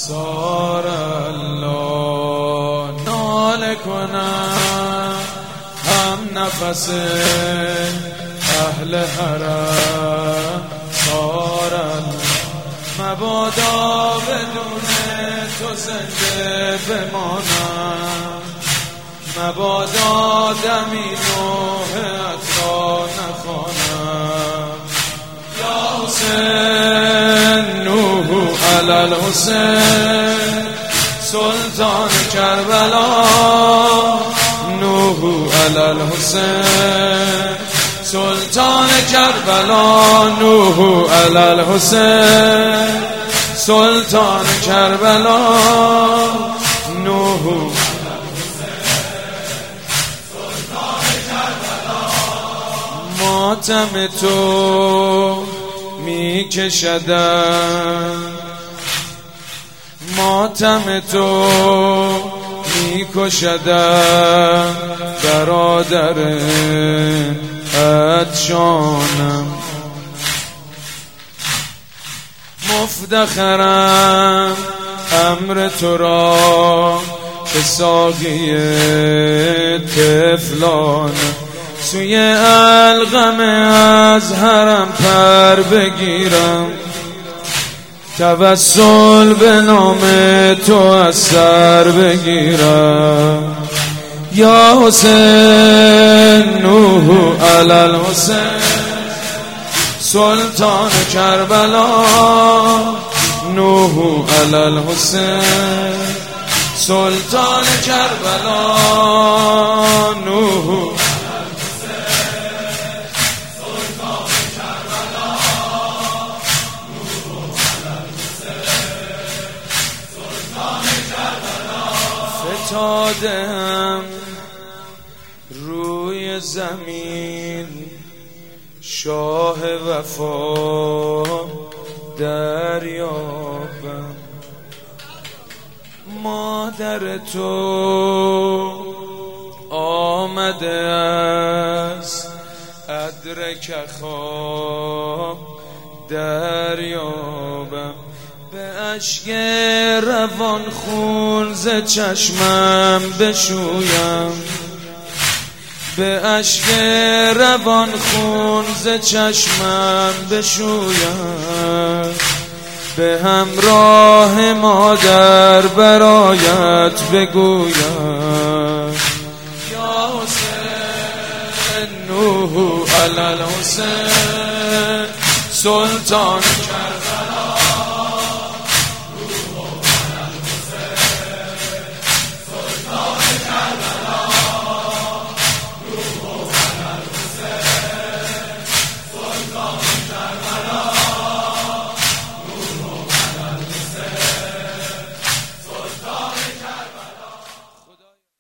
سار الله ناله کنم هم نفس اهل حرم سار الله مبادا بدون تو زنده بمانم مبادا دمی نوحت را نخوانم یا حسین نوح علی الحسین سلطان کربلا نوح علی الحسین سلطان کربلا نوح علی الحسین سلطان کربلا نوح ماتم تو می کشدم ماتم تو می کشدم برادر ادشانم مفتخرم امر تو را که ساقی طفلانم سوی القم از حرم پر بگیرم توسل به نام تو از سر بگیرم یا حسین نوح علی الحسین سلطان کربلا نوح علی الحسین سلطان کربلا نوح فتادم روی زمین شاه وفا دریابم مادر تو آمده است ادرک خواب دریابم به اشک روان خون ز چشمم بشویم به اشک روان خون ز چشمم بشویم به همراه مادر برایت بگویم یا حسین نوح علی الحسین سلطان کربلا